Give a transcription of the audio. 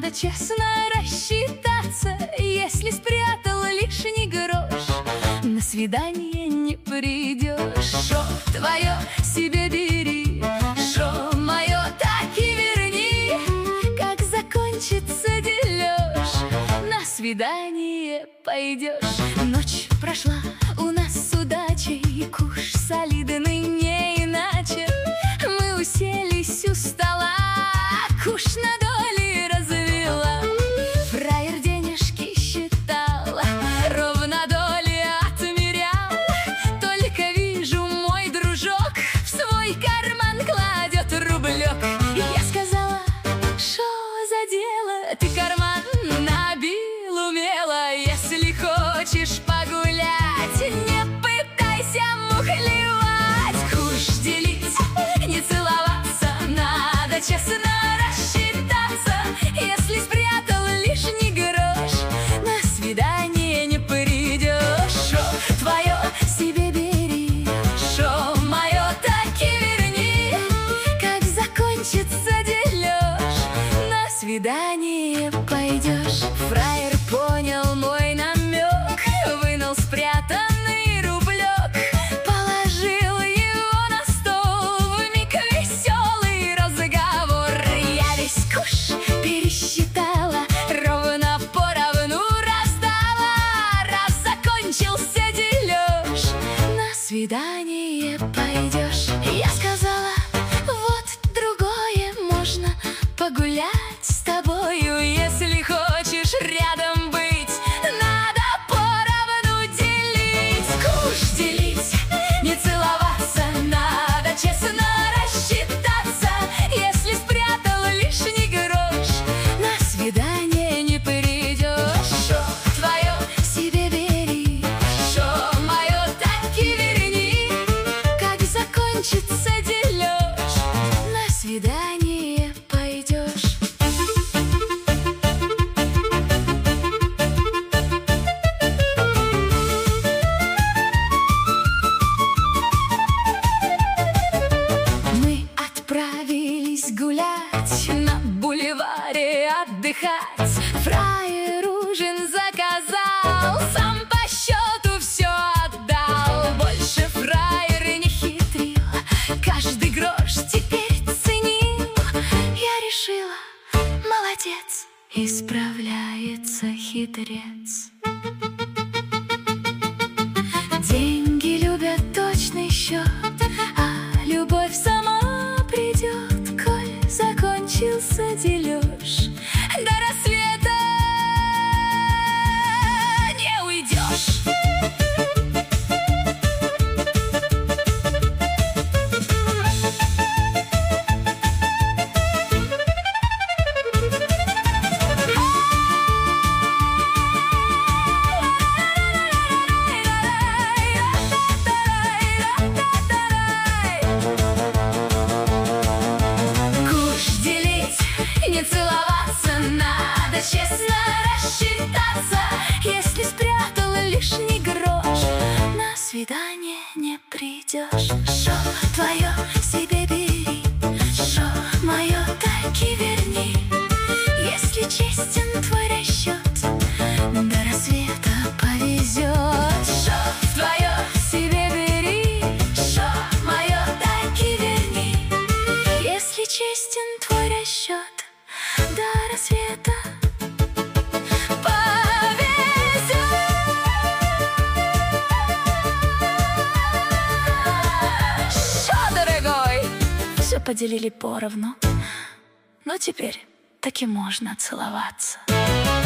Надо честно рассчитаться, если спрятал лишний грош, на свидание не придешь. Шо твое себе бери, шо мое так и верни. Как закончится дележ, на свидание пойдешь. Ночь прошла у нас с удачей, куш солидный не иначе. Мы уселись у стола, куш на доли развела. Фраер денежки считал, ровно доли отмерял. Только вижу, мой дружок в свой карман кладет рублек. Я сказала: шо за дело, ты карман набил умело. Если хочешь погулять, не пытайся мухлевать. Куш делить, не целоваться, надо честно рассчитаться. Если спрятал лишний грош, на свидание не придешь. Шо твое себе бери, шо мое так и верни. Как закончится дележ, на свидание пойдешь. Фраер понял мой намек, вынул спрятанный рублек, положил его на стол. Вмиг веселый разговор. Я весь куш пересчитала, ровно поровну раздала. Раз закончился дележ, на свидание пойдешь. Я сказала: вот другое можно погулять с тобою. Если хочешь рядом быть, надо поровну делить. Куш делить, не целоваться, надо честно рассчитаться. Если спрятал лишний грош, на свидание не придешь. Шо твое себе бери, шо мое так и верни. Как закончится дележ, на свидание пойдешь. Мы отправились гулять, на бульваре отдыхать. Фраер ужин заказал, сам по счету все отдал. Больше фраер не хитрил, каждый грош теперь ценил. Я решила: молодец, исправляется хитрец. Деньги любят точный счет, а любовь сама придет, коль закончился дележ. До рассвета не уйдешь. Не целоваться, надо честно рассчитаться. Если спрятал лишний грош, на свидание не придешь. Шо твое себе бери, шо мое так и верни. Если честен твой расчет, до рассвета повезет. Шо твое себе бери, шо мое так и верни. Если честен твой расчет, до рассвета повезет. Шо, дорогой, все поделили поровну, но теперь таки можно целоваться.